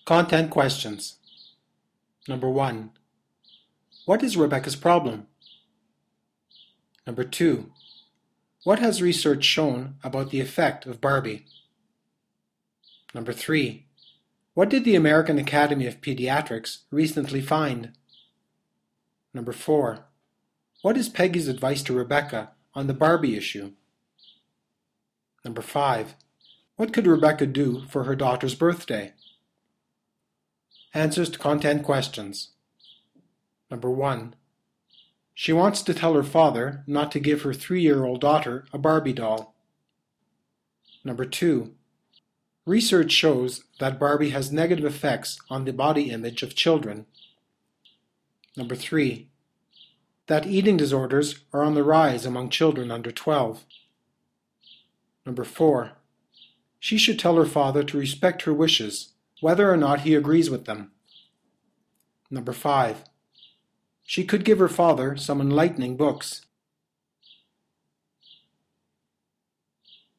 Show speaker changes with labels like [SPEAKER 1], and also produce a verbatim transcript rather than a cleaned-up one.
[SPEAKER 1] Content questions. Number one. What is Rebecca's problem? Number two. What has research shown about the effect of Barbie? Number three. What did the American Academy of Pediatrics recently find? Number four. What is Peggy's advice to Rebecca on the Barbie issue? Number five. What could Rebecca do for her daughter's birthday? Answers to content questions. Number one. She wants to tell her father not to give her three-year-old daughter a Barbie doll. Number two. Research shows that Barbie has negative effects on the body image of children. Number three. That eating disorders are on the rise among children under twelve. Number four. She should tell her father to respect her wishes, whether or not he agrees with them. Number five. She could give her father some enlightening books.